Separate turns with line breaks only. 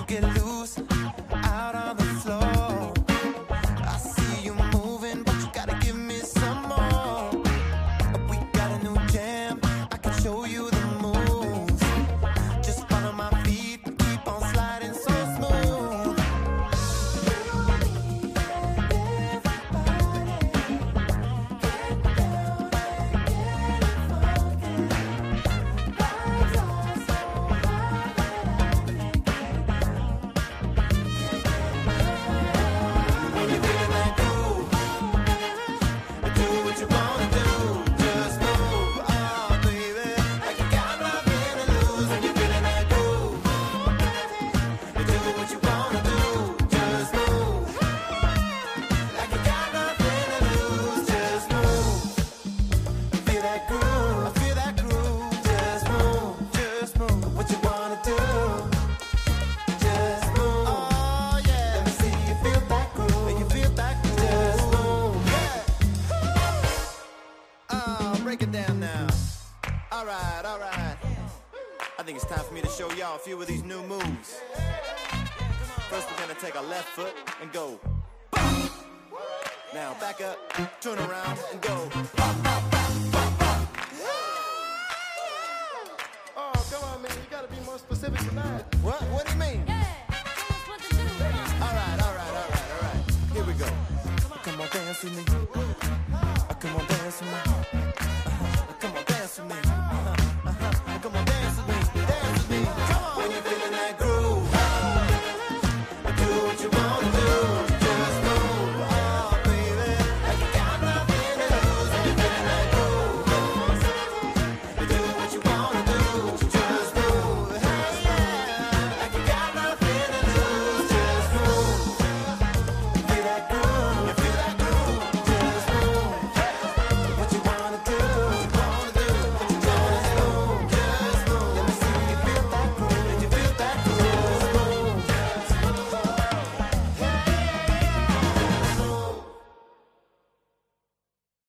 get loose out on the floor. I see you moving, but you gotta give me some more. We got a new jam, I can show you the moves. Just follow my feet, keep on sliding so smooth. When you're feeling that groove, do what you wanna do. Just move, oh baby, like you got nothing to lose. When you're feeling that groove, do what you wanna do. Just move, like you got nothing to lose. Just move, feel that groove, feel that groove. Just move, what you wanna do. Just move, oh yeah. Let me see you feel that groove, you feel that groove. Just move, yeah. Oh, break it down now. All right, all right. I think it's time for me to show y'all a few of these new moves. First, we're gonna take our left foot and go. Bop. Now back up, turn around and go. Bop, bop, bop, bop, bop.
Oh, come on, man. You gotta be more specific than that.
What? What do you mean?
Yeah, tell us what to do.
All right, all right, all right, all right. Here we go. Come on, dance with me. Come on, dance with me. Come on, dance with me.